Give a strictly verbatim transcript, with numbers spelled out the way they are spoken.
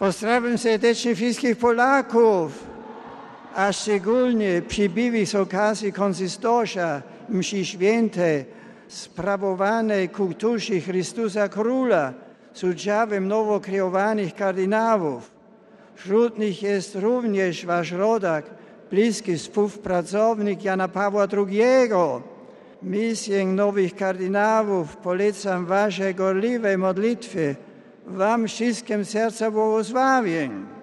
Pozdrawiam serdecznie wszystkich Polaków, a szczególnie przybyłych z okazji konsystorza mszy świętej sprawowanej ku duszy Chrystusa Króla z udziałem nowo kreowanych kardynałów. Wśród nich jest również wasz rodak, bliski współpracownik Jana Pawła drugiego. Misję nowych kardynałów polecam waszej gorliwej modlitwie. Wam wszystkim serca błogosławień.